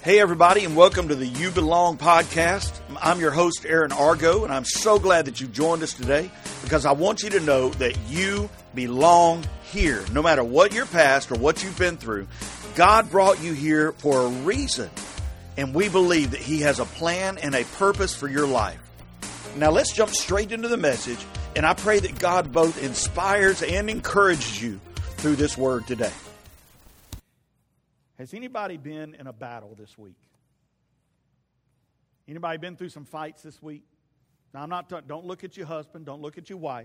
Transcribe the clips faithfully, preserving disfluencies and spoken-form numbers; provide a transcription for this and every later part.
Hey everybody, and welcome to the You Belong podcast. I'm your host, Aaron Argo, and I'm so glad that you've joined us today because I want you to know that you belong here. No matter what your past or what you've been through, God brought you here for a reason, and we believe that He has a plan and a purpose for your life. Now let's jump straight into the message, and I pray that God both inspires and encourages you through this word today. Has anybody been in a battle this week? Anybody been through some fights this week? Now, I'm not talking, don't look at your husband, don't look at your wife,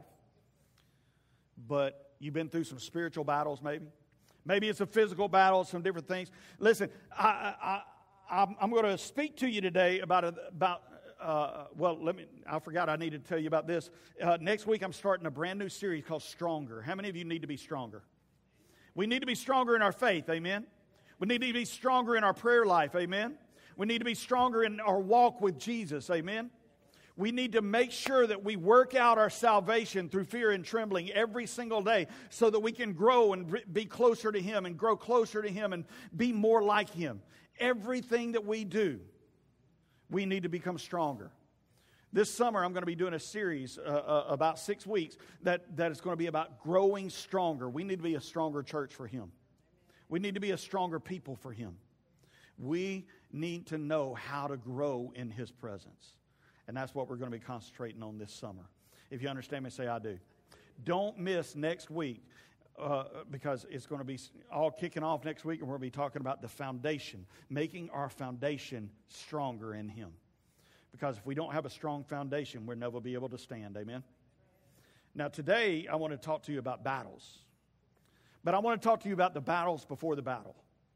but you've been through some spiritual battles maybe. Maybe it's a physical battle, some different things. Listen, I, I, I, I'm going to speak to you today about, a, about uh, well, let me, I forgot I needed to tell you about this. Uh, next week I'm starting a brand new series called Stronger. How many of you need to be stronger? We need to be stronger in our faith, amen? We need to be stronger in our prayer life, amen? We need to be stronger in our walk with Jesus, amen? We need to make sure that we work out our salvation through fear and trembling every single day so that we can grow and be closer to Him and grow closer to Him and be more like Him. Everything that we do, we need to become stronger. This summer, I'm going to be doing a series uh, uh, about six weeks that, that is going to be about growing stronger. We need to be a stronger church for Him. We need to be a stronger people for Him. We need to know how to grow in His presence. And that's what we're going to be concentrating on this summer. If you understand me, say I do. Don't miss next week uh, because it's going to be all kicking off next week, and we're going to be talking about the foundation, making our foundation stronger in Him. Because if we don't have a strong foundation, we'll never be able to stand. Amen? Now today, I want to talk to you about battles. But I want to talk to you about the battles before the battle.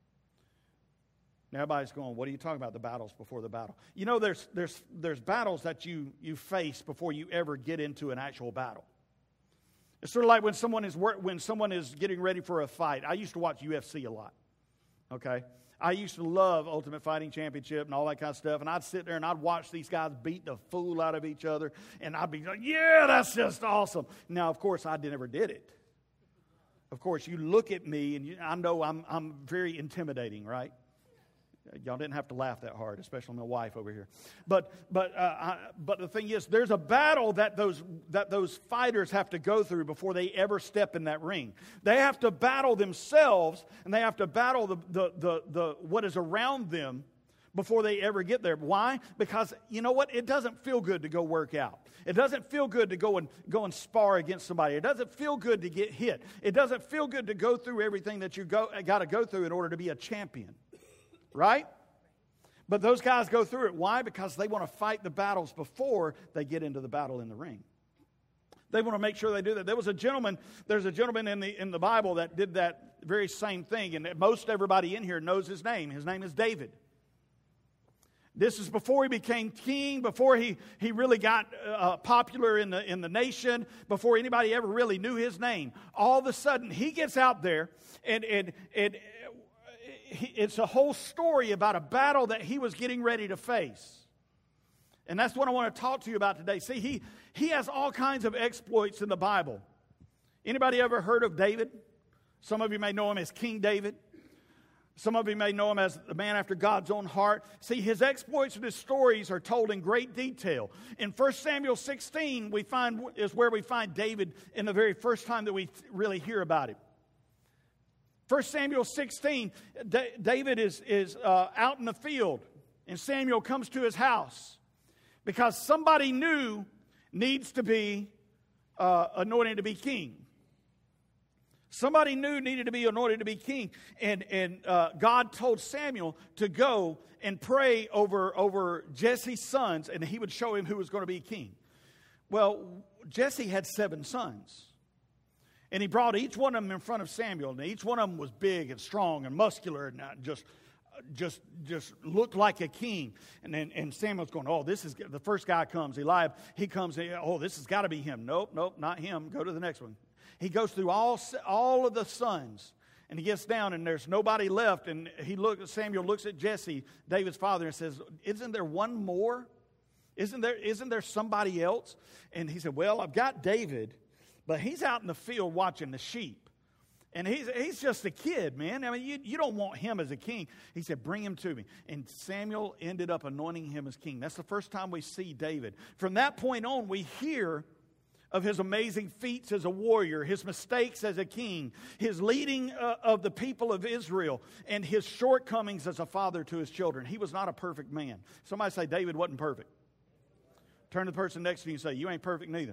Now everybody's going, what are you talking about, the battles before the battle? You know, there's there's there's battles that you, you face before you ever get into an actual battle. It's sort of like when someone is work, when someone is getting ready for a fight. I used to watch U F C a lot, okay? I used to love Ultimate Fighting Championship and all that kind of stuff, and I'd sit there and I'd watch these guys beat the fool out of each other, and I'd be like, yeah, that's just awesome. Now, of course, I never did it. Of course, you look at me, and you, I know I'm I'm very intimidating, right? Y'all didn't have to laugh that hard, especially my wife over here. But but uh, I, but the thing is, there's a battle that those that those fighters have to go through before they ever step in that ring. They have to battle themselves, and they have to battle the the the, the what is around them before they ever get there. Why? Because you know what? It doesn't feel good to go work out. It doesn't feel good to go and go and spar against somebody. It doesn't feel good to get hit. It doesn't feel good to go through everything that you go got to go through in order to be a champion. Right? But those guys go through it. Why? Because they want to fight the battles before they get into the battle in the ring. They want to make sure they do that. There was a gentleman, there's a gentleman in the in the Bible that did that very same thing, and most everybody in here knows his name. His name is David. This is before he became king, before he, he really got uh, popular in the in the nation, before anybody ever really knew his name. All of a sudden, he gets out there, and, and, and it's a whole story about a battle that he was getting ready to face. And that's what I want to talk to you about today. See, he, he has all kinds of exploits in the Bible. Anybody ever heard of David? Some of you may know him as King David. Some of you may know him as the man after God's own heart. See, his exploits and his stories are told in great detail. In First Samuel sixteen, we find is where we find David in the very first time that we really hear about him. First Samuel sixteen, D- David is, is uh, out in the field, and Samuel comes to his house because somebody new needs to be uh, anointed to be king. Somebody new needed to be anointed to be king. And, and uh, God told Samuel to go and pray over, over Jesse's sons, and he would show him who was going to be king. Well, Jesse had seven sons. And he brought each one of them in front of Samuel. And each one of them was big and strong and muscular and just, just, just looked like a king. And then and Samuel's going, oh, this is, the first guy comes, Eliab, he comes, oh, this has got to be him. Nope, nope, not him. Go to the next one. He goes through all, all of the sons, and he gets down, and there's nobody left. And he look, Samuel looks at Jesse, David's father, and says, isn't there one more? Isn't there, isn't there somebody else? And he said, well, I've got David, but he's out in the field watching the sheep. And he's, he's just a kid, man. I mean, you, you don't want him as a king. He said, bring him to me. And Samuel ended up anointing him as king. That's the first time we see David. From that point on, we hear of his amazing feats as a warrior, his mistakes as a king, his leading uh, of the people of Israel, and his shortcomings as a father to his children. He was not a perfect man. Somebody say David wasn't perfect. Turn to the person next to you and say, you ain't perfect neither.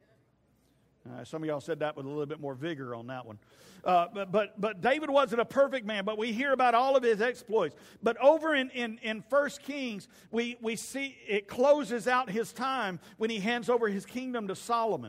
Uh, some of y'all said that with a little bit more vigor on that one. Uh, but, but but David wasn't a perfect man, but we hear about all of his exploits. But over in, in, in First Kings, we, we see it closes out his time when he hands over his kingdom to Solomon.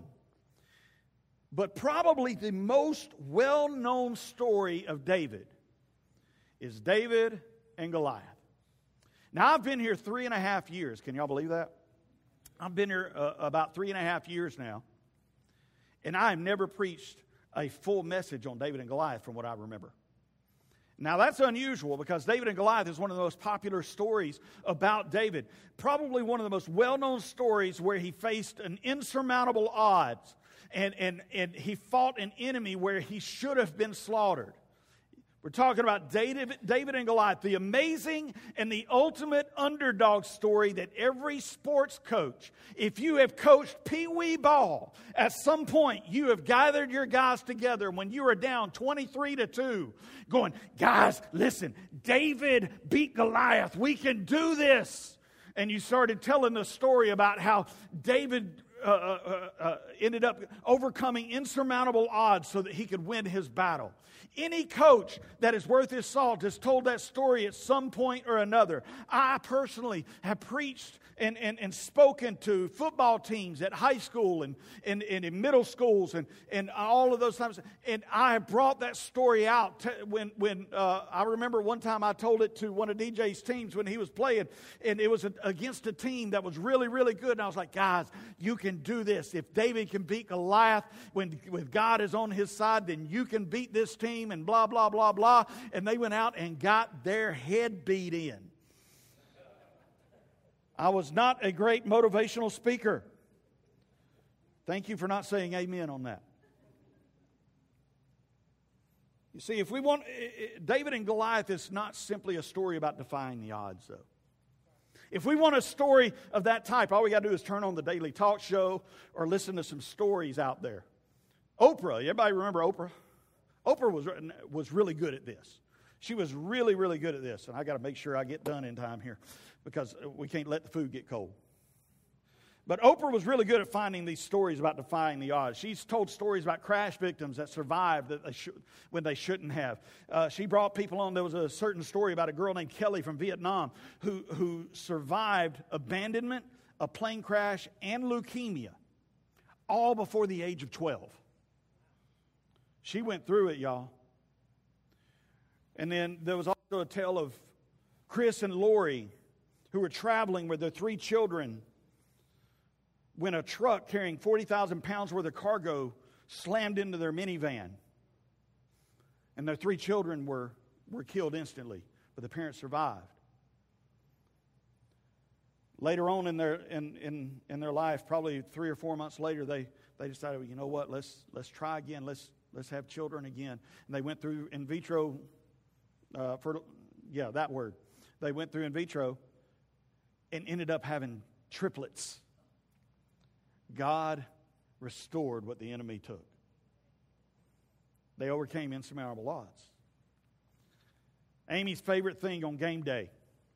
But probably the most well-known story of David is David and Goliath. Now, I've been here three and a half years. Can y'all believe that? I've been here uh, about three and a half years now. And I have never preached a full message on David and Goliath from what I remember. Now, that's unusual because David and Goliath is one of the most popular stories about David. Probably one of the most well-known stories where he faced an insurmountable odds. And, and, and he fought an enemy where he should have been slaughtered. We're talking about David, David and Goliath, the amazing and the ultimate underdog story that every sports coach, if you have coached Pee-wee ball, at some point you have gathered your guys together when you are down twenty-three to two, going, guys, listen, David beat Goliath. We can do this. And you started telling the story about how David uh, uh, uh, ended up overcoming insurmountable odds so that he could win his battle. Any coach that is worth his salt has told that story at some point or another. I personally have preached and, and, and spoken to football teams at high school and, and, and in middle schools and, and all of those times. And I have brought that story out to when, when uh, I remember one time I told it to one of D J's teams when he was playing. And it was a, against a team that was really, really good. And I was like, guys, you can do this. If David can beat Goliath when, when God is on his side, then you can beat this team. And blah, blah, blah, blah. And they went out and got their head beat in. I was not a great motivational speaker. Thank you for not saying amen on that. You see, if we want, David and Goliath is not simply a story about defying the odds, though. If we want a story of that type, all we got to do is turn on the daily talk show or listen to some stories out there. Oprah, everybody remember Oprah? Oprah was, was really good at this. She was really, really good at this. And I got to make sure I get done in time here because we can't let the food get cold. But Oprah was really good at finding these stories about defying the odds. She's told stories about crash victims that survived that they should, when they shouldn't have. Uh, she brought people on. There was a certain story about a girl named Kelly from Vietnam who, who survived abandonment, a plane crash, and leukemia, all before the age of twelve. She went through it, y'all. And then there was also a tale of Chris and Lori who were traveling with their three children when a truck carrying forty thousand pounds worth of cargo slammed into their minivan. And their three children were, were killed instantly, but the parents survived. Later on in their in, in, in their life, probably three or four months later, they, they decided, well, you know what, let's let's try again. Let's Let's have children again. And they went through in vitro, uh, for, yeah, that word. They went through in vitro and ended up having triplets. God restored what the enemy took. They overcame insurmountable odds. Amy's favorite thing on game day,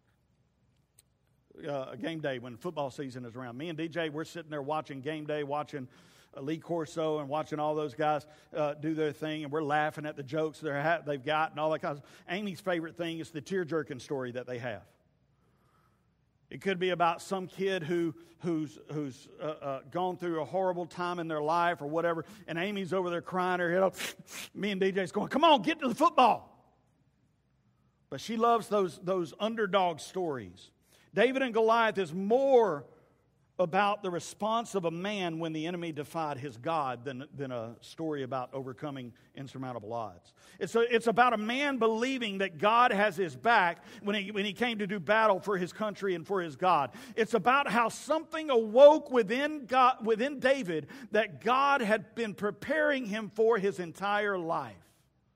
uh, game day when football season is around. Me and D J, we're sitting there watching game day, watching Lee Corso and watching all those guys uh, do their thing, and we're laughing at the jokes they're ha- they've got and all that kind of stuff. Amy's favorite thing is the tear-jerking story that they have. It could be about some kid who who's who's uh, uh, gone through a horrible time in their life or whatever, and Amy's over there crying her head off. Me and D J's going, come on, get to the football. But she loves those, those underdog stories. David and Goliath is more about the response of a man when the enemy defied his God than, than a story about overcoming insurmountable odds. It's, a, it's about a man believing that God has his back when he, when he came to do battle for his country and for his God. It's about how something awoke within, God, within David that God had been preparing him for his entire life.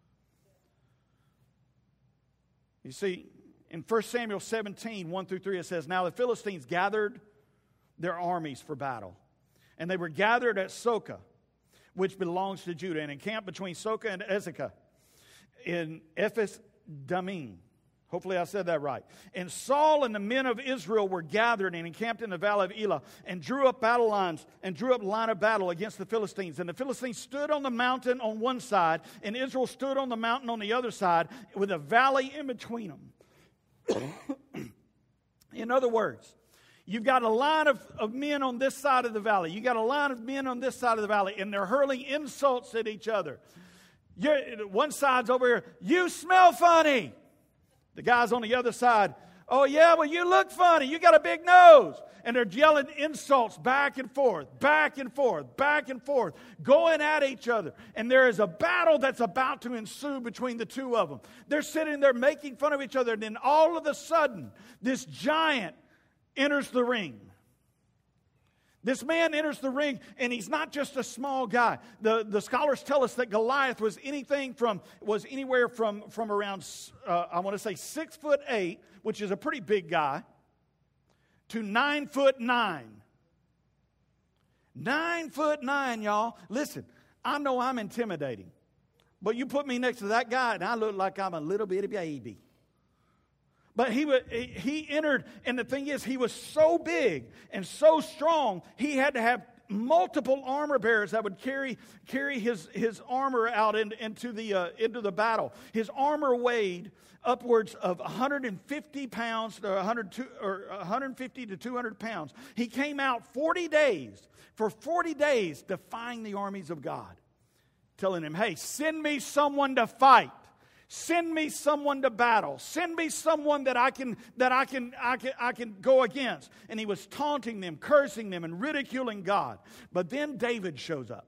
You see, in First Samuel seventeen, one through three, it says, "Now the Philistines gathered their armies for battle, and they were gathered at Soka, which belongs to Judah, and encamped between Soka and Ezekah in Ephes Dammim." Hopefully I said that right. "And Saul and the men of Israel were gathered and encamped in the valley of Elah, and drew up battle lines, and drew up line of battle against the Philistines. And the Philistines stood on the mountain on one side, and Israel stood on the mountain on the other side, with a valley in between them." In other words, you've got a line of, of men on this side of the valley. You've got a line of men on this side of the valley, and they're hurling insults at each other. You're, one side's over here, "You smell funny." The guys on the other side, "Oh yeah, well you look funny. You got a big nose." And they're yelling insults back and forth, back and forth, back and forth, going at each other. And there is a battle that's about to ensue between the two of them. They're sitting there making fun of each other. And then all of a sudden, this giant enters the ring. This man enters the ring, and he's not just a small guy. The, the scholars tell us that Goliath was anything from, was anywhere from, from around, uh, I want to say six foot eight, which is a pretty big guy, to nine foot nine. Nine foot nine, y'all. Listen, I know I'm intimidating, but you put me next to that guy, and I look like I'm a little bitty baby. But he he entered, and the thing is, he was so big and so strong, he had to have multiple armor bearers that would carry carry his, his armor out in, into the uh, into the battle. His armor weighed upwards of one hundred fifty pounds to one hundred or one hundred fifty to two hundred pounds. He came out forty days, for forty days, defying the armies of God, telling him, "Hey, send me someone to fight. Send me someone to battle. Send me someone that I can that I can I can I can go against." And he was taunting them, cursing them, and ridiculing God. But then David shows up.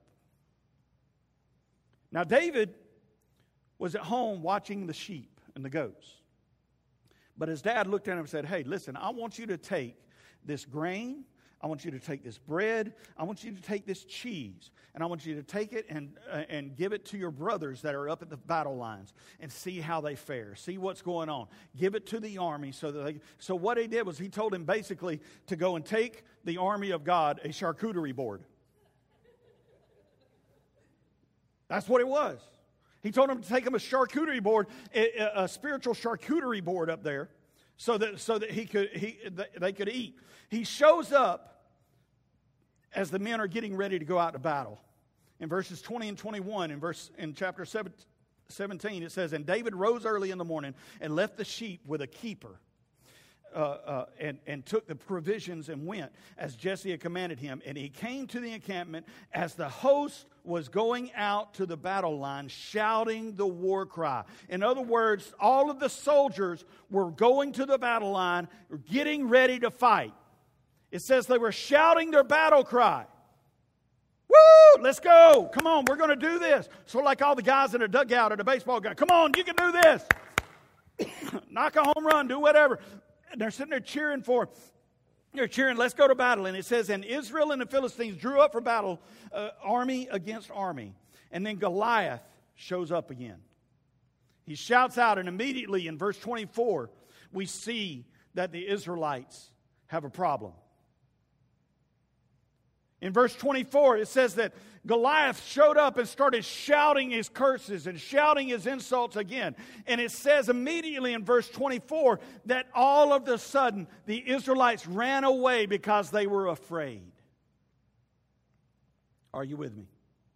Now David was at home watching the sheep and the goats. But his dad looked at him and said, "Hey, listen, I want you to take this grain. I want you to take this bread. I want you to take this cheese. And I want you to take it and uh, and give it to your brothers that are up at the battle lines and see how they fare. See what's going on. Give it to the army so that they... So what he did was he told him basically to go and take the army of God a charcuterie board. That's what it was. He told him to take him a charcuterie board, a, a spiritual charcuterie board up there, so that so that he could he they could eat. He shows up as the men are getting ready to go out to battle. In verses twenty and twenty-one, in verse in chapter seventeen, it says, "And David rose early in the morning and left the sheep with a keeper, uh, uh, and, and took the provisions and went, as Jesse had commanded him. And he came to the encampment as the host was going out to the battle line, shouting the war cry." In other words, all of the soldiers were going to the battle line, getting ready to fight. It says they were shouting their battle cry. Woo! Let's go. Come on, we're going to do this. So like all the guys in a dugout at a baseball game. Come on, you can do this. Knock a home run, do whatever. And they're sitting there cheering for, they're cheering, let's go to battle. And it says, "And Israel and the Philistines drew up for battle, uh, army against army." And then Goliath shows up again. He shouts out, and immediately in verse twenty-four, we see that the Israelites have a problem. In verse twenty-four, it says that Goliath showed up and started shouting his curses and shouting his insults again. And it says immediately in verse twenty-four that all of a sudden the Israelites ran away because they were afraid. Are you with me?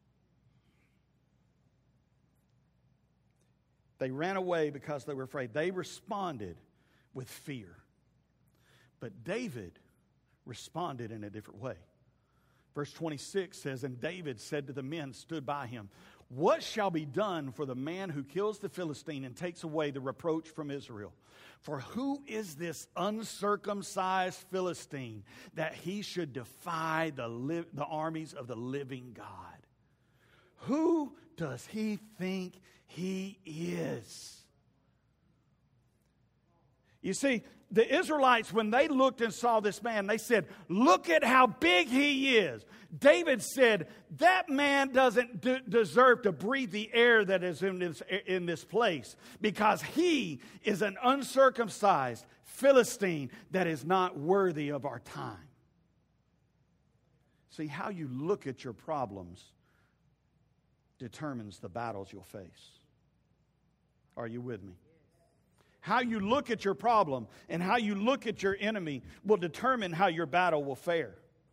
They ran away because they were afraid. They responded with fear. But David responded in a different way. Verse twenty-six says, "And David said to the men stood by him, 'What shall be done for the man who kills the Philistine and takes away the reproach from Israel? For who is this uncircumcised Philistine that he should defy the, li- the armies of the living God? Who does he think he is?'" You see, the Israelites, when they looked and saw this man, they said, look at how big he is. David said, that man doesn't d- deserve to breathe the air that is in this, in this place, because he is an uncircumcised Philistine that is not worthy of our time. See, how you look at your problems determines the battles you'll face. Are you with me? How you look at your problem and how you look at your enemy will determine how your battle will fare.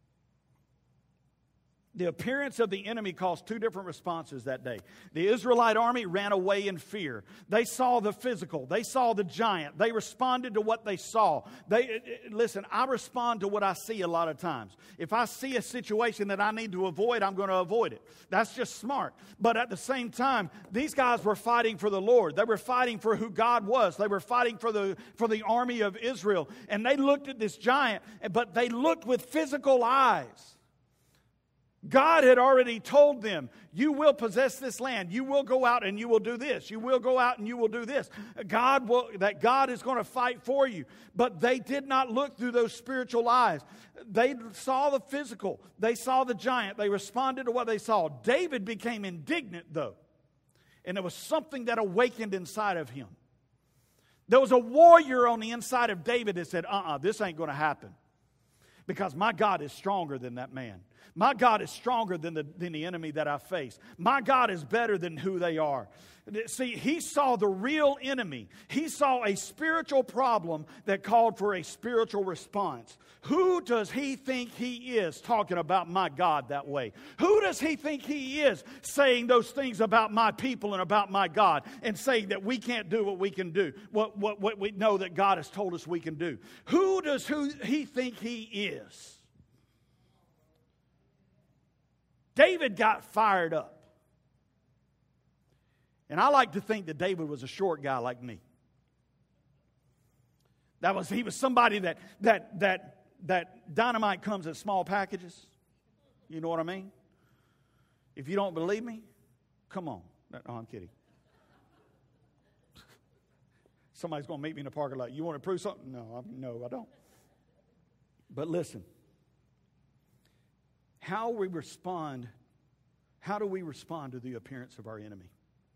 The appearance of the enemy caused two different responses that day. The Israelite army ran away in fear. They saw the physical. They saw the giant. They responded to what they saw. They listen, I respond to what I see a lot of times. If I see a situation that I need to avoid, I'm going to avoid it. That's just smart. But at the same time, these guys were fighting for the Lord. They were fighting for who God was. They were fighting for the, for the army of Israel. And they looked at this giant, but they looked with physical eyes. God had already told them, you will possess this land. You will go out and you will do this. You will go out and you will do this. God will, that God is going to fight for you. But they did not look through those spiritual eyes. They saw the physical. They saw the giant. They responded to what they saw. David became indignant, though. And there was something that awakened inside of him. There was a warrior on the inside of David that said, uh-uh, this ain't going to happen. Because my God is stronger than that man. My God is stronger than the, than the enemy that I face. My God is better than who they are. See, he saw the real enemy. He saw a spiritual problem that called for a spiritual response. Who does he think he is talking about my God that way? Who does he think he is saying those things about my people and about my God and saying that we can't do what we can do, what, what, what we know that God has told us we can do? Who does who he think he is? David got fired up. And I like to think that David was a short guy like me. That was he was somebody that that that that dynamite comes in small packages. You know what I mean? If you don't believe me, come on. No, I'm kidding. Somebody's going to meet me in the parking lot. You want to prove something? No, I'm, no, I don't. But listen. How we respond, how do we respond to the appearance of our enemy?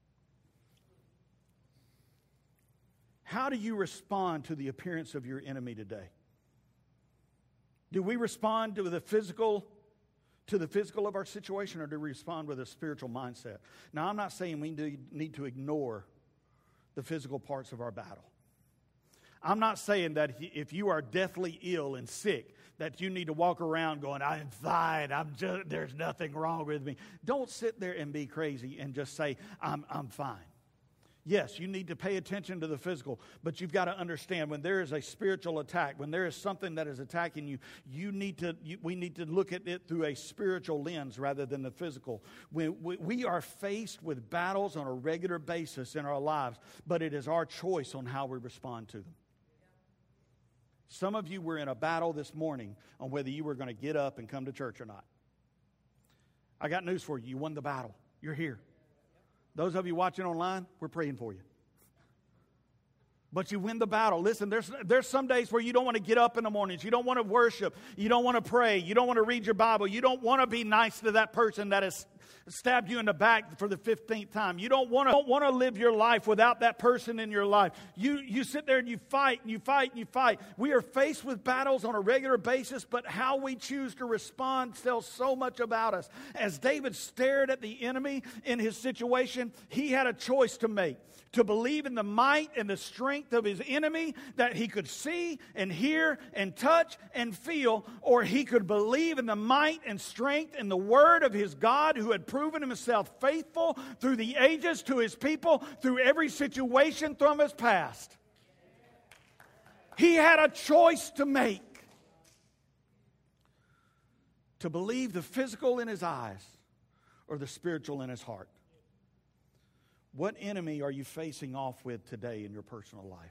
How do you respond to the appearance of your enemy today? Do we respond to the physical, to the physical of our situation, or do we respond with a spiritual mindset? Now, I'm not saying we do need to ignore the physical parts of our battle. I'm not saying that if you are deathly ill and sick, that you need to walk around going, I'm fine, I'm just, there's nothing wrong with me. Don't sit there and be crazy and just say, I'm, I'm fine. Yes, you need to pay attention to the physical, but you've got to understand when there is a spiritual attack, when there is something that is attacking you, you need to. You, we need to look at it through a spiritual lens rather than the physical. We, we, we are faced with battles on a regular basis in our lives, but it is our choice on how we respond to them. Some of you were in a battle this morning on whether you were going to get up and come to church or not. I got news for you. You won the battle. You're here. Those of you watching online, we're praying for you. But you win the battle. Listen, there's, there's some days where you don't want to get up in the mornings. You don't want to worship. You don't want to pray. You don't want to read your Bible. You don't want to be nice to that person that has stabbed you in the back for the fifteenth time. You don't want to, don't want to live your life without that person in your life. You, you sit there and you fight and you fight and you fight. We are faced with battles on a regular basis, but how we choose to respond tells so much about us. As David stared at the enemy in his situation, he had a choice to make. To believe in the might and the strength of his enemy that he could see and hear and touch and feel, or he could believe in the might and strength and the word of his God who had proven himself faithful through the ages to his people, through every situation from his past. He had a choice to make. To believe the physical in his eyes or the spiritual in his heart. What enemy are you facing off with today in your personal life?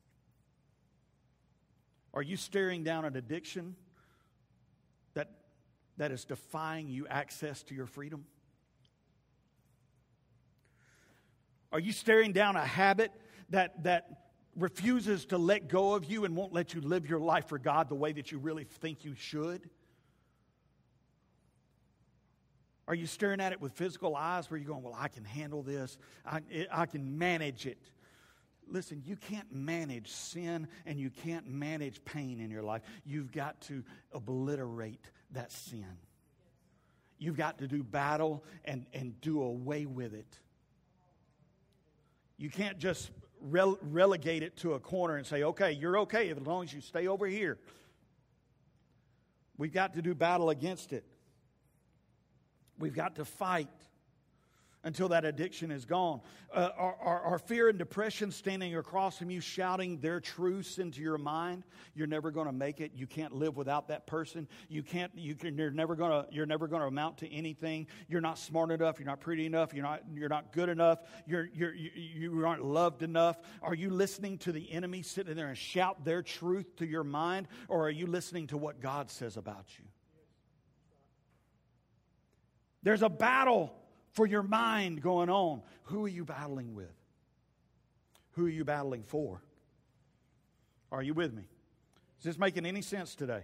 Are you staring down an addiction that, that is defying you access to your freedom? Are you staring down a habit that, that refuses to let go of you and won't let you live your life for God the way that you really think you should? Are you staring at it with physical eyes where you're going, well, I can handle this. I, I can manage it. Listen, you can't manage sin and you can't manage pain in your life. You've got to obliterate that sin. You've got to do battle and, and do away with it. You can't just rele- relegate it to a corner and say, okay, you're okay as long as you stay over here. We've got to do battle against it. We've got to fight until that addiction is gone. Uh, are, are, are fear and depression standing across from you shouting their truths into your mind? You're never going to make it. You can't live without that person. You can't. You can, you're never going to. You're never going to amount to anything. You're not smart enough. You're not pretty enough. You're not. You're not good enough. You're. You're. You, you aren't loved enough. Are you listening to the enemy sitting there and shout their truth to your mind, or are you listening to what God says about you? There's a battle for your mind going on. Who are you battling with? Who are you battling for? Are you with me? Is this making any sense today?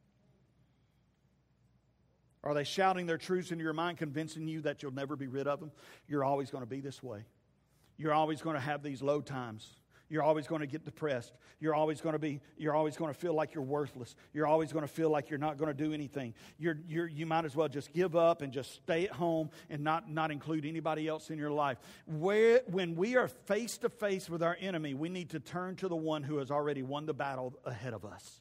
Are they shouting their truths into your mind, convincing you that you'll never be rid of them? You're always going to be this way. You're always going to have these low times. You're always going to get depressed. You're always going to be, you're always going to feel like you're worthless. You're always going to feel like you're not going to do anything. You're, you're, you might as well just give up and just stay at home and not, not include anybody else in your life. Where, when we are face to face with our enemy, we need to turn to the one who has already won the battle ahead of us.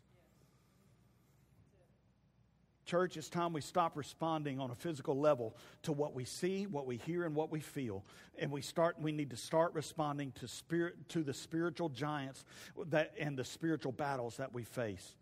Church, it's time we stop responding on a physical level to what we see, what we hear, and what we feel. And we start. We need to start responding to spirit, to the spiritual giants that and the spiritual battles that we face.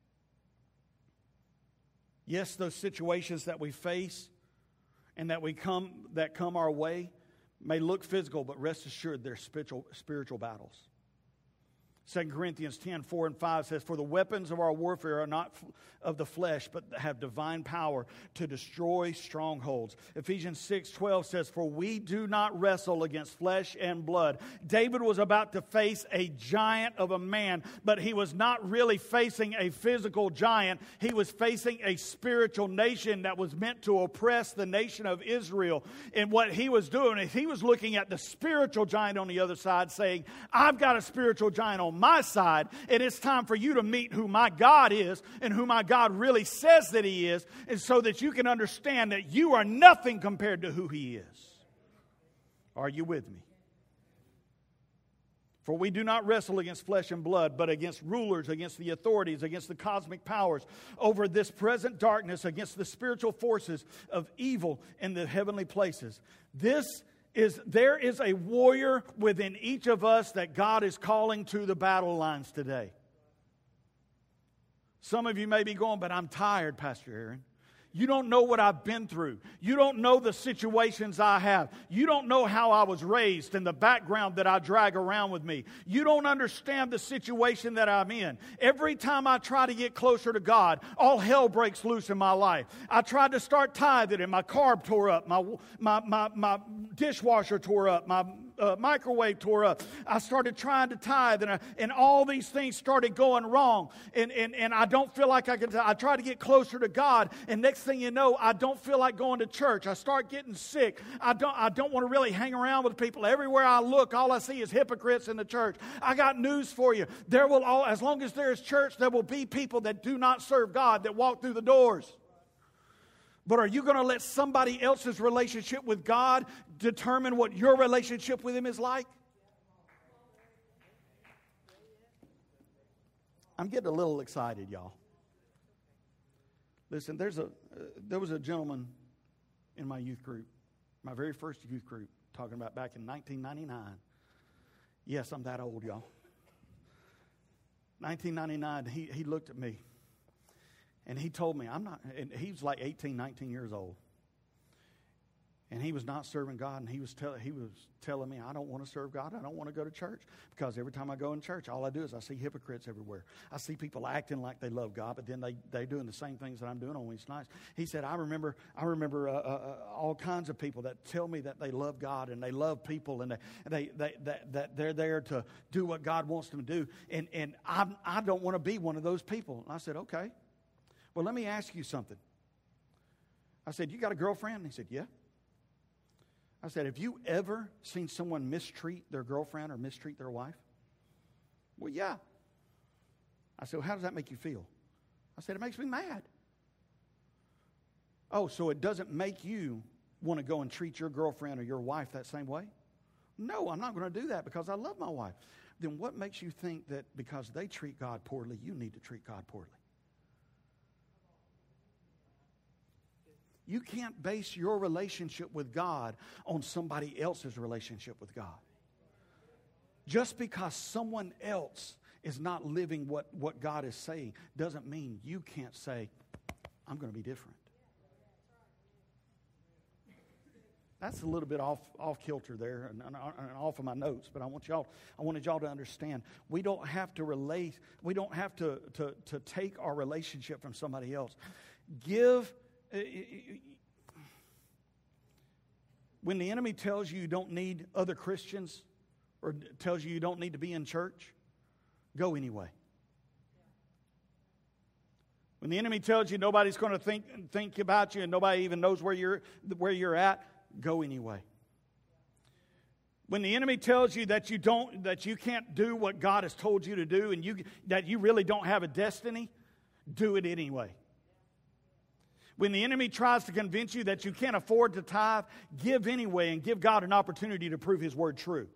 Yes, those situations that we face and that we come that come our way may look physical, but rest assured they're spiritual spiritual battles. Second Corinthians ten, four and five says, for the weapons of our warfare are not of the flesh, but have divine power to destroy strongholds. Ephesians six, twelve says, for we do not wrestle against flesh and blood. David was about to face a giant of a man, but he was not really facing a physical giant. He was facing a spiritual nation that was meant to oppress the nation of Israel. And what he was doing is he was looking at the spiritual giant on the other side saying, I've got a spiritual giant on my side, and it's time for you to meet who my God is and who my God really says that He is, and so that you can understand that you are nothing compared to who He is. Are you with me? For we do not wrestle against flesh and blood, but against rulers, against the authorities, against the cosmic powers, over this present darkness, against the spiritual forces of evil in the heavenly places. This Is there is a warrior within each of us that God is calling to the battle lines today. Some of you may be going, but I'm tired, Pastor Aaron. You don't know what I've been through. You don't know the situations I have. You don't know how I was raised and the background that I drag around with me. You don't understand the situation that I'm in. Every time I try to get closer to God, all hell breaks loose in my life. I tried to start tithing and my car tore up. My, my, my, my dishwasher tore up. My Uh, microwave tore up. I started trying to tithe, and, I, and all these things started going wrong. And, and, and I don't feel like I can. T- I try to get closer to God, and next thing you know, I don't feel like going to church. I start getting sick. I don't. I don't want to really hang around with people. Everywhere I look, all I see is hypocrites in the church. I got news for you. There will all, as long as there is church, there will be people that do not serve God that walk through the doors. But are you going to let somebody else's relationship with God determine what your relationship with Him is like? I'm getting a little excited, y'all. Listen, there's a uh, there was a gentleman in my youth group, my very first youth group, talking about back in nineteen ninety-nine. Yes, I'm that old, y'all. nineteen ninety-nine, he, he looked at me. And he told me, I'm not, and he was like eighteen, nineteen years old. And he was not serving God, and he was, tell, he was telling me, I don't want to serve God. I don't want to go to church, because every time I go in church, all I do is I see hypocrites everywhere. I see people acting like they love God, but then they, they're doing the same things that I'm doing on Wednesday nights. He said, I remember I remember uh, uh, all kinds of people that tell me that they love God and they love people, and they, they, they, that, that they're there to do what God wants them to do. And, and I, I don't want to be one of those people. And I said, okay. Well, let me ask you something. I said, you got a girlfriend? And he said, yeah. I said, have you ever seen someone mistreat their girlfriend or mistreat their wife? Well, yeah. I said, well, how does that make you feel? I said, it makes me mad. Oh, so it doesn't make you want to go and treat your girlfriend or your wife that same way? No, I'm not going to do that because I love my wife. Then what makes you think that because they treat God poorly, you need to treat God poorly? You can't base your relationship with God on somebody else's relationship with God. Just because someone else is not living what, what God is saying doesn't mean you can't say, I'm going to be different. That's a little bit off off kilter there and, and, and off of my notes, but I want y'all I wanted y'all to understand we don't have to relate, we don't have to, to, to take our relationship from somebody else. Give When the enemy tells you you don't need other Christians or tells you you don't need to be in church, go anyway. When the enemy tells you nobody's going to think think about you and nobody even knows where you're where you're at, go anyway. When the enemy tells you that you don't that you can't do what God has told you to do and you that you really don't have a destiny, do it anyway. When the enemy tries to convince you that you can't afford to tithe, give anyway and give God an opportunity to prove His word true.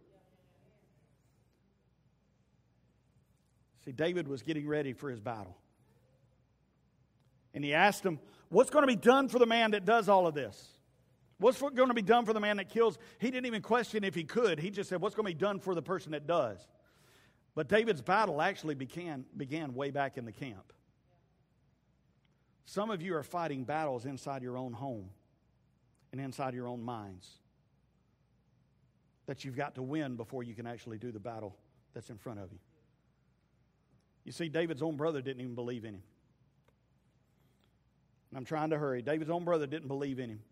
See, David was getting ready for his battle. And he asked him, what's going to be done for the man that does all of this? What's going to be done for the man that kills? He didn't even question if he could. He just said, what's going to be done for the person that does? But David's battle actually began, began way back in the camp. Some of you are fighting battles inside your own home and inside your own minds that you've got to win before you can actually do the battle that's in front of you. You see, David's own brother didn't even believe in him. And I'm trying to hurry. David's own brother didn't believe in him.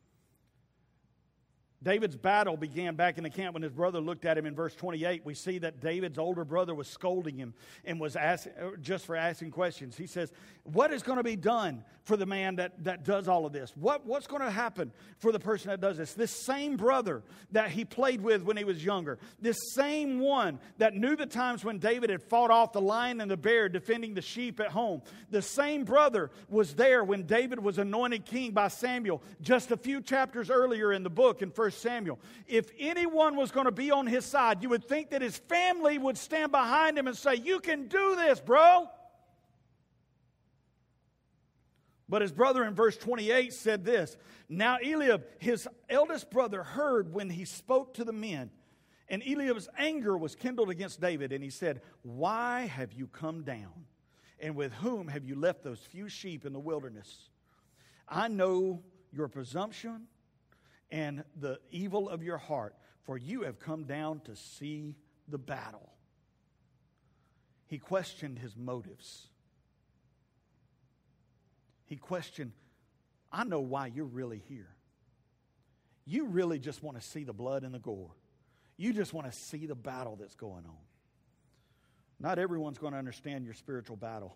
David's battle began back in the camp when his brother looked at him in verse twenty-eight. We see that David's older brother was scolding him and was asking, just for asking questions. He says, what is going to be done for the man that, that does all of this? What, what's going to happen for the person that does this? This same brother that he played with when he was younger. This same one that knew the times when David had fought off the lion and the bear defending the sheep at home. The same brother was there when David was anointed king by Samuel just a few chapters earlier in the book in First Samuel. If anyone was going to be on his side, you would think that his family would stand behind him and say, you can do this, bro. But his brother in verse twenty-eight said this, now Eliab, his eldest brother, heard when he spoke to the men, and Eliab's anger was kindled against David, and he said, why have you come down? And with whom have you left those few sheep in the wilderness? I know your presumption and the evil of your heart, for you have come down to see the battle. He questioned his motives. He questioned, I know why you're really here. You really just want to see the blood and the gore. You just want to see the battle that's going on. Not everyone's going to understand your spiritual battle.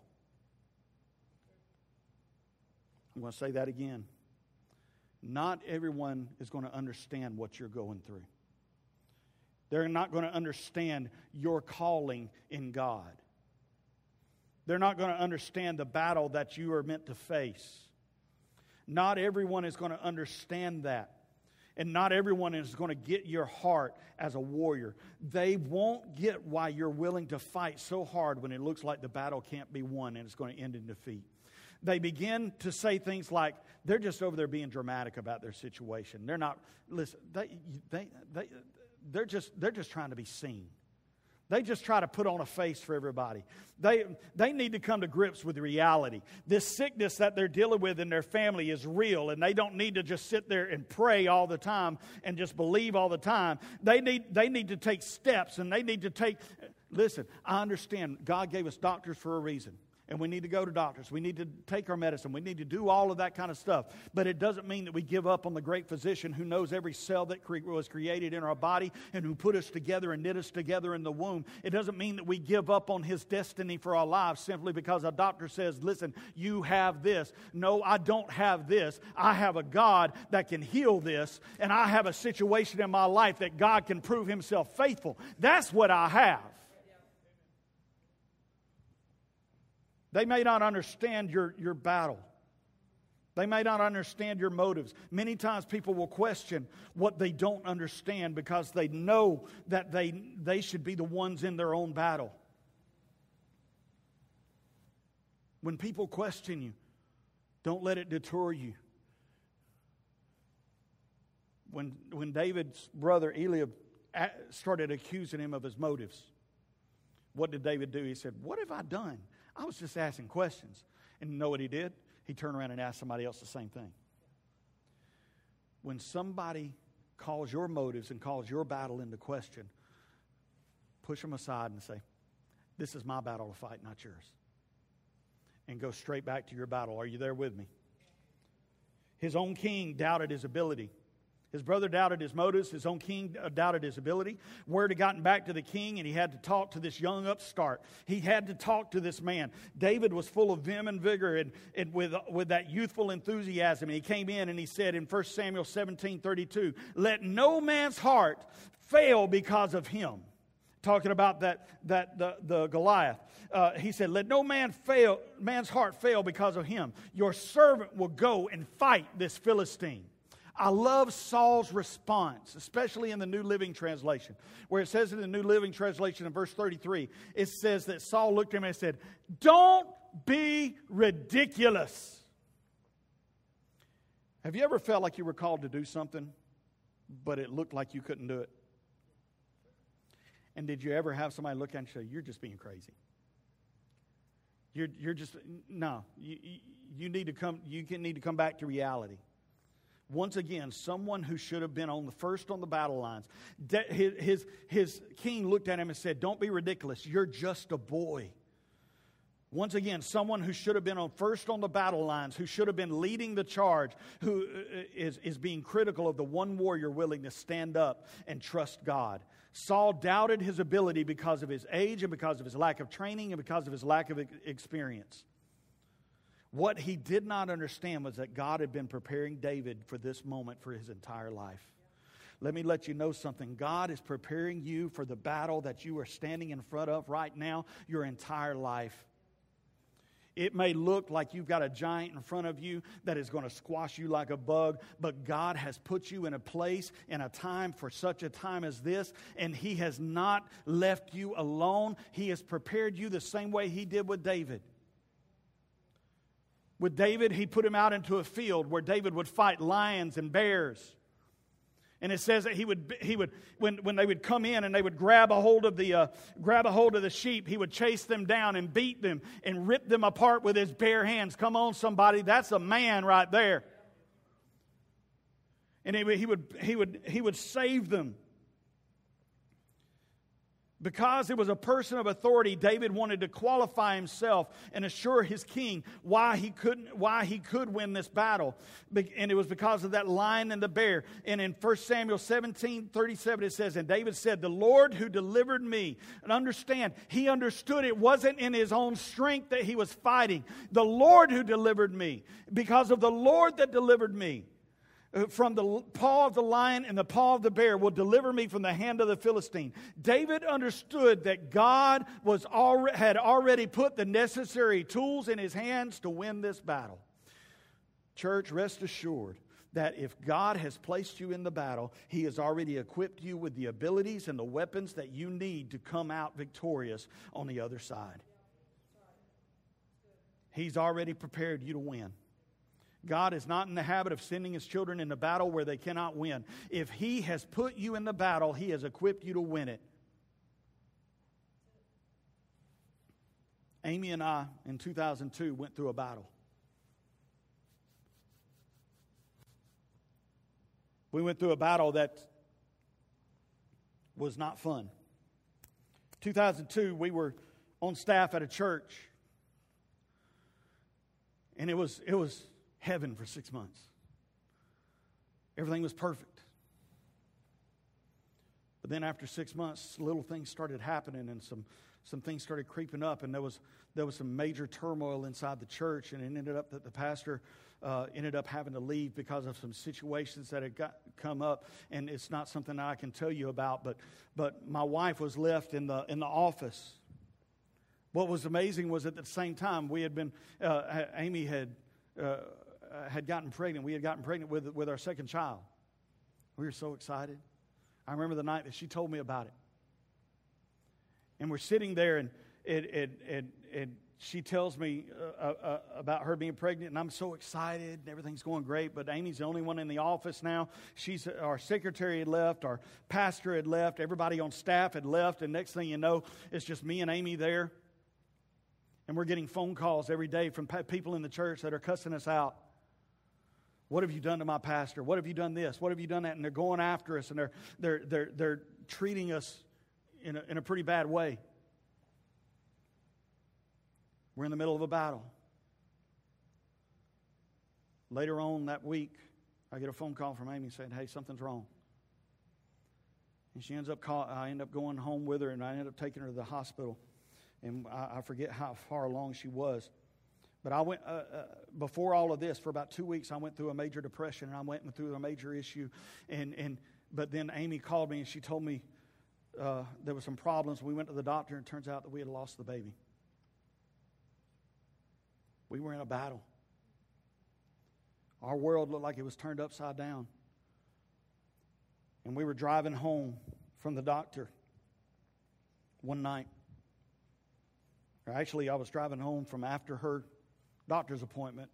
I'm going to say that again. Not everyone is going to understand what you're going through. They're not going to understand your calling in God. They're not going to understand the battle that you are meant to face. Not everyone is going to understand that. And not everyone is going to get your heart as a warrior. They won't get why you're willing to fight so hard when it looks like the battle can't be won and it's going to end in defeat. They begin to say things like, they're just over there being dramatic about their situation. They're not, listen, they, they, they, they're just, they're just trying to be seen. They just try to put on a face for everybody. They, they need to come to grips with reality. This sickness that they're dealing with in their family is real, and they don't need to just sit there and pray all the time and just believe all the time. They need, they need to take steps, and they need to take... Listen, I understand God gave us doctors for a reason. And we need to go to doctors. We need to take our medicine. We need to do all of that kind of stuff. But it doesn't mean that we give up on the great physician who knows every cell that cre- was created in our body and who put us together and knit us together in the womb. It doesn't mean that we give up on His destiny for our lives simply because a doctor says, listen, you have this. No, I don't have this. I have a God that can heal this, and I have a situation in my life that God can prove Himself faithful. That's what I have. They may not understand your, your battle. They may not understand your motives. Many times people will question what they don't understand because they know that they, they should be the ones in their own battle. When people question you, don't let it deter you. When, when David's brother Eliab started accusing him of his motives, what did David do? He said, what have I done? I was just asking questions. And you know what he did? He turned around and asked somebody else the same thing. When somebody calls your motives and calls your battle into question, push them aside and say, this is my battle to fight, not yours. And go straight back to your battle. Are you there with me? His own king doubted his ability. His brother doubted his motives. His own king doubted his ability. Word had gotten back to the king, and he had to talk to this young upstart. He had to talk to this man. David was full of vim and vigor and, and with, with that youthful enthusiasm. And he came in and he said in First Samuel seventeen thirty-two, let no man's heart fail because of him. Talking about that, that the, the Goliath. Uh, he said, let no man fail, man's heart fail because of him. Your servant will go and fight this Philistine. I love Saul's response, especially in the New Living Translation, where it says in the New Living Translation in verse thirty-three, it says that Saul looked at him and said, don't be ridiculous. Have you ever felt like you were called to do something, but it looked like you couldn't do it? And did you ever have somebody look at you and say, you're just being crazy? You're, you're just, no, you, you need to come, you can need to come back to reality. Once again, someone who should have been on the first on the battle lines. His, his, his king looked at him and said, don't be ridiculous. You're just a boy. Once again, someone who should have been on first on the battle lines, who should have been leading the charge, who is, is being critical of the one warrior willing to stand up and trust God. Saul doubted his ability because of his age and because of his lack of training and because of his lack of experience. What he did not understand was that God had been preparing David for this moment for his entire life. Let me let you know something. God is preparing you for the battle that you are standing in front of right now your entire life. It may look like you've got a giant in front of you that is going to squash you like a bug, but God has put you in a place, in a time for such a time as this, and He has not left you alone. He has prepared you the same way He did with David. With David, He put him out into a field where David would fight lions and bears. And it says that he would, he would, when, when they would come in and they would grab a hold of the, uh, grab a hold of the sheep, he would chase them down and beat them and rip them apart with his bare hands. Come on, somebody, that's a man right there. And he would, he would, he would, he would save them. Because it was a person of authority, David wanted to qualify himself and assure his king why he couldn't, why he could win this battle. And it was because of that lion and the bear. And in First Samuel seventeen thirty-seven it says, and David said, the Lord who delivered me. And understand, he understood it wasn't in his own strength that he was fighting. The Lord who delivered me. Because of the Lord that delivered me. From the paw of the lion and the paw of the bear will deliver me from the hand of the Philistine. David understood that God was already, had already put the necessary tools in his hands to win this battle. Church, rest assured that if God has placed you in the battle, He has already equipped you with the abilities and the weapons that you need to come out victorious on the other side. He's already prepared you to win. God is not in the habit of sending His children into battle where they cannot win. If He has put you in the battle, He has equipped you to win it. Amy and I, in two thousand two, went through a battle. We went through a battle that was not fun. two thousand two, we were on staff at a church, and it was it was heaven for six months. Everything was perfect. But then after six months, little things started happening, and some some things started creeping up, and there was there was some major turmoil inside the church, and it ended up that the pastor uh, ended up having to leave because of some situations that had got, come up, and it's not something I can tell you about, but but my wife was left in the in the office. What was amazing was at the same time we had been uh, Amy had uh, had gotten pregnant. We had gotten pregnant with with our second child. We were so excited. I remember the night that she told me about it. And we're sitting there, and it, it, it, it, she tells me uh, uh, about her being pregnant, and I'm so excited, and everything's going great, but Amy's the only one in the office now. She's our secretary had left, our pastor had left, everybody on staff had left, and next thing you know, it's just me and Amy there. And we're getting phone calls every day from people in the church that are cussing us out. What have you done to my pastor? What have you done this? What have you done that? And they're going after us, and they're they're they're they're treating us in a, in a pretty bad way. We're in the middle of a battle. Later on that week, I get a phone call from Amy saying, "Hey, something's wrong." And she ends up call, I end up going home with her, and I end up taking her to the hospital. And I, I forget how far along she was. But I went, uh, uh, before all of this, for about two weeks, I went through a major depression, and I went through a major issue. And, and but then Amy called me, and she told me uh, there were some problems. We went to the doctor, and it turns out that we had lost the baby. We were in a battle. Our world looked like it was turned upside down. And we were driving home from the doctor one night. Or actually, I was driving home from after her doctor's appointment.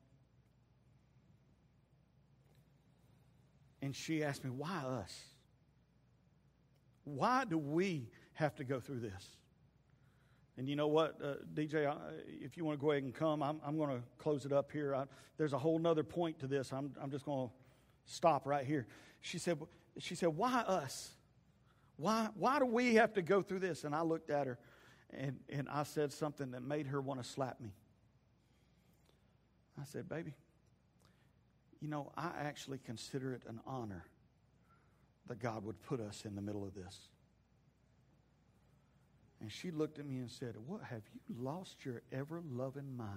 And she asked me, why us? Why do we have to go through this? And you know what, uh, D J, I, if you want to go ahead and come, I'm, I'm going to close it up here. I, there's a whole nother point to this. I'm, I'm just going to stop right here. She said, she said, why us? Why, why do we have to go through this? And I looked at her, and, and I said something that made her want to slap me. I said, baby, you know, I actually consider it an honor that God would put us in the middle of this. And she looked at me and said, what, have you lost your ever-loving mind?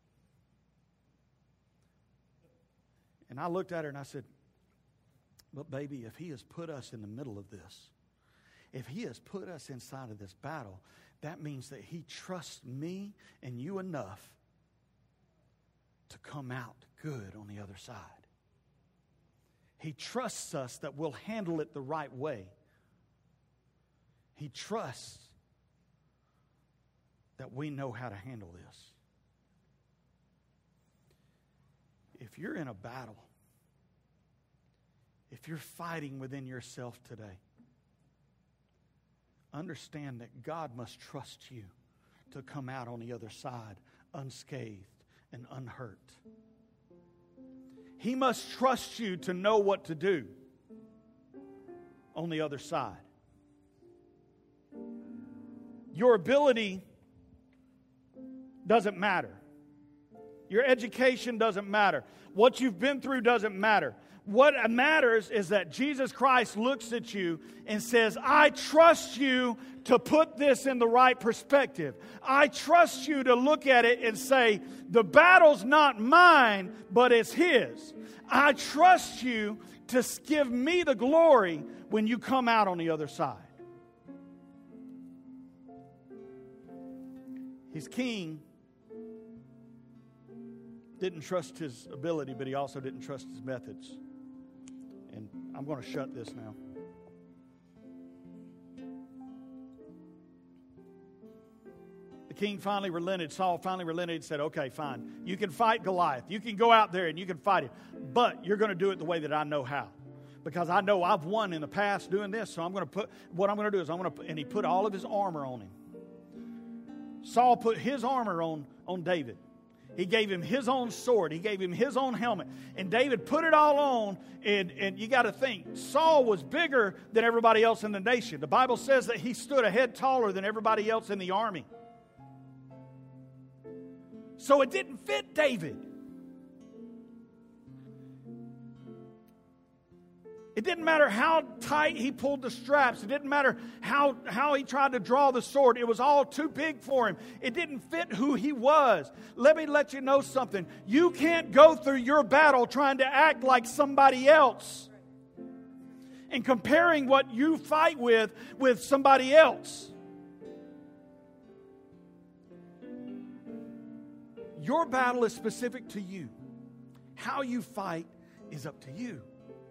And I looked at her and I said, but baby, if He has put us in the middle of this, if He has put us inside of this battle, that means that He trusts me and you enough to come out good on the other side. He trusts us that we'll handle it the right way. He trusts that we know how to handle this. If you're in a battle, if you're fighting within yourself today, understand that God must trust you to come out on the other side unscathed and unhurt. He must trust you to know what to do on the other side. Your ability doesn't matter. Your education doesn't matter. What you've been through doesn't matter. What matters is that Jesus Christ looks at you and says, I trust you to put this in the right perspective. I trust you to look at it and say, the battle's not mine, but it's His. I trust you to give me the glory when you come out on the other side. His king didn't trust his ability, but he also didn't trust his methods. And I'm going to shut this now. The king finally relented. Saul finally relented and said, okay, fine. You can fight Goliath. You can go out there and you can fight him. But you're going to do it the way that I know how. Because I know I've won in the past doing this. So I'm going to put, what I'm going to do is I'm going to put, and he put all of his armor on him. Saul put his armor on, on David. He gave him his own sword. He gave him his own helmet. And David put it all on. And, and you got to think, Saul was bigger than everybody else in the nation. The Bible says that he stood a head taller than everybody else in the army. So it didn't fit David. It didn't matter how tight he pulled the straps. It didn't matter how, how he tried to draw the sword. It was all too big for him. It didn't fit who he was. Let me let you know something. You can't go through your battle trying to act like somebody else and comparing what you fight with with somebody else. Your battle is specific to you. How you fight is up to you.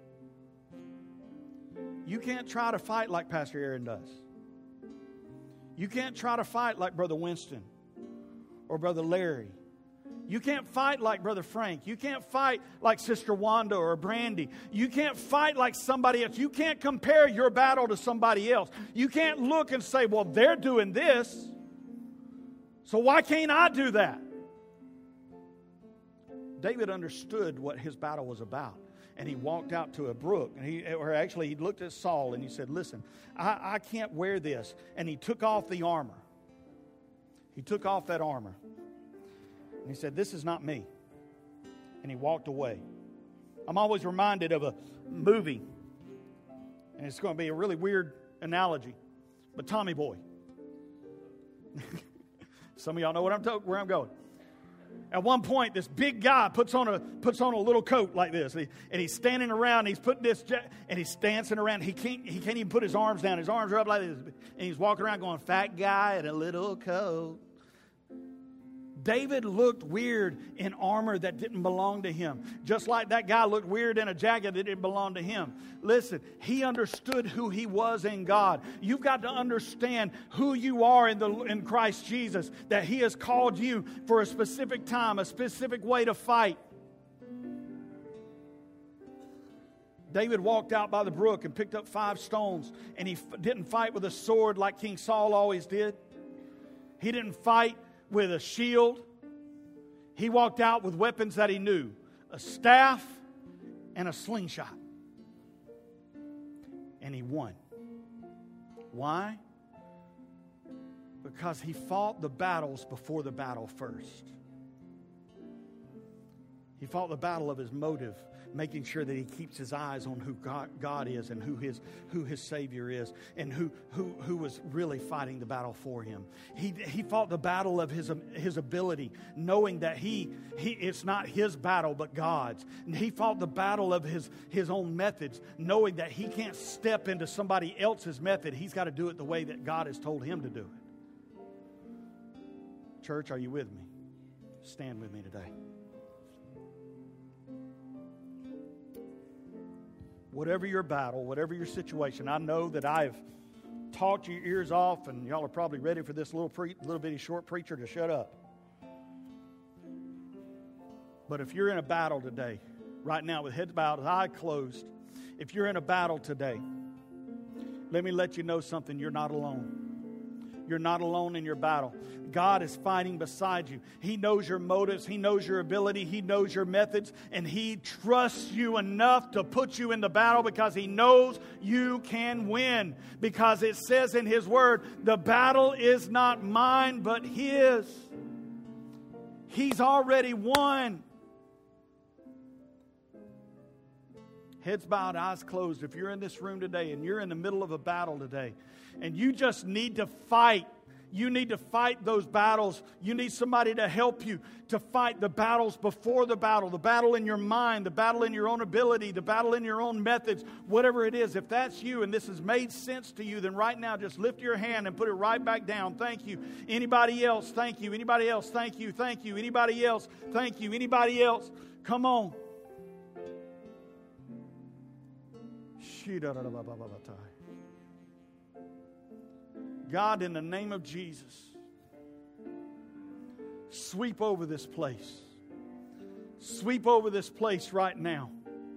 You can't try to fight like Pastor Aaron does. You can't try to fight like Brother Winston or Brother Larry. You can't fight like Brother Frank. You can't fight like Sister Wanda or Brandy. You can't fight like somebody else. You can't compare your battle to somebody else. You can't look and say, well, they're doing this, so why can't I do that? David understood what his battle was about. And he walked out to a brook, and he, or actually he looked at Saul and he said, listen, I, I can't wear this. And he took off the armor. He took off that armor. And he said, this is not me. And he walked away. I'm always reminded of a movie, and it's going to be a really weird analogy, but Tommy Boy. Some of y'all know what I'm to- where I'm going. At one point, this big guy puts on a puts on a little coat like this, and, he, and he's standing around. And he's putting this, and he's dancing around. He can't he can't even put his arms down. His arms are up like this, and he's walking around going, "Fat guy in a little coat." David looked weird in armor that didn't belong to him, just like that guy looked weird in a jacket that didn't belong to him. Listen, he understood who he was in God. You've got to understand who you are in the in Christ Jesus, that He has called you for a specific time, a specific way to fight. David walked out by the brook and picked up five stones, and he f- didn't fight with a sword like King Saul always did. He didn't fight with a shield. He walked out with weapons that he knew, a staff and a slingshot. And he won. Why? Because he fought the battles before the battle first. He fought the battle of his motive, making sure that he keeps his eyes on who God, God is and who his who his Savior is and who who who was really fighting the battle for him. He he fought the battle of his his ability, knowing that he he it's not his battle but God's. And he fought the battle of his his own methods, knowing that he can't step into somebody else's method. He's got to do it the way that God has told him to do it. Church, are you with me? Stand with me today. Whatever your battle, whatever your situation, I know that I've talked your ears off, and y'all are probably ready for this little pre- little bitty short preacher to shut up. But if you're in a battle today, right now with heads bowed, eyes closed, if you're in a battle today, let me let you know something. You're not alone. You're not alone in your battle. God is fighting beside you. He knows your motives. He knows your ability. He knows your methods. And He trusts you enough to put you in the battle because He knows you can win. Because it says in His Word, the battle is not mine, but His. He's already won. Heads bowed, eyes closed. If you're in this room today and you're in the middle of a battle today and you just need to fight, you need to fight those battles. You need somebody to help you to fight the battles before the battle, the battle in your mind, the battle in your own ability, the battle in your own methods, whatever it is. If that's you and this has made sense to you, then right now just lift your hand and put it right back down. Thank you. Anybody else? Thank you. Anybody else? Thank you. Thank you. Anybody else? Thank you. Anybody else? Come on. God, in the name of Jesus, sweep over this place. Sweep over this place right now.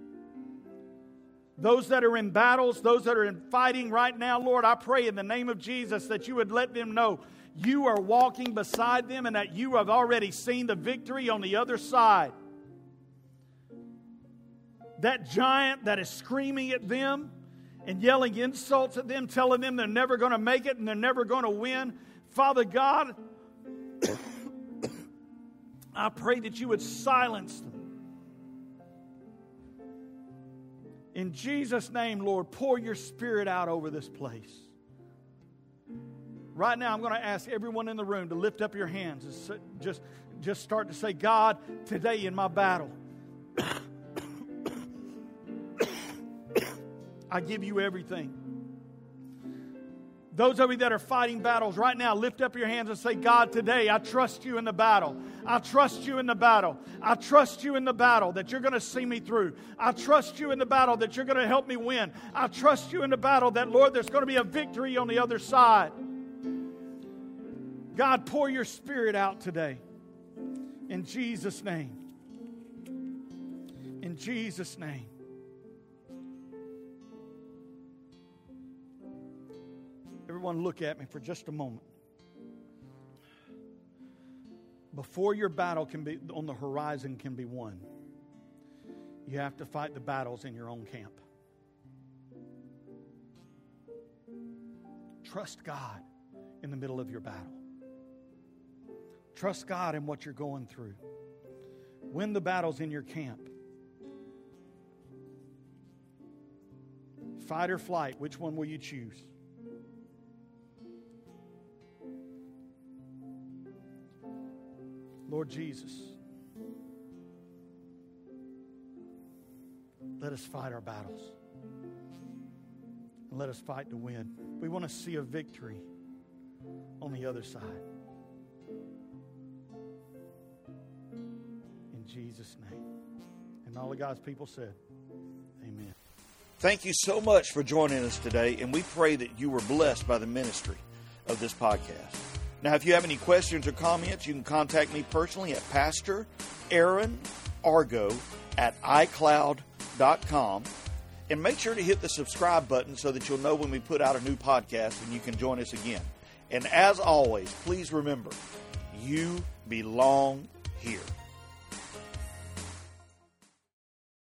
Those that are in battles, those that are in fighting right now, Lord, I pray in the name of Jesus that you would let them know you are walking beside them and that you have already seen the victory on the other side. That giant that is screaming at them and yelling insults at them, telling them they're never going to make it and they're never going to win. Father God, I pray that you would silence them. In Jesus' name, Lord, pour your Spirit out over this place. Right now, I'm going to ask everyone in the room to lift up your hands and just, just start to say, God, today in my battle, I give you everything. Those of you that are fighting battles right now, lift up your hands and say, God, today I trust you in the battle. I trust you in the battle. I trust you in the battle that you're going to see me through. I trust you in the battle that you're going to help me win. I trust you in the battle that, Lord, there's going to be a victory on the other side. God, pour your Spirit out today. In Jesus' name. In Jesus' name. Everyone look at me for just a moment. Before your battle can be on the horizon can be won, you have to fight the battles in your own camp. Trust God in the middle of your battle. Trust God in what you're going through. Win the battles in your camp. Fight or flight, which one will you choose? Lord Jesus, let us fight our battles. And let us fight to win. We want to see a victory on the other side. In Jesus' name. And all of God's people said, amen. Thank you so much for joining us today, and we pray that you were blessed by the ministry of this podcast. Now, if you have any questions or comments, you can contact me personally at Pastor Aaron Argo at i cloud dot com. And make sure to hit the subscribe button so that you'll know when we put out a new podcast and you can join us again. And as always, please remember, you belong here.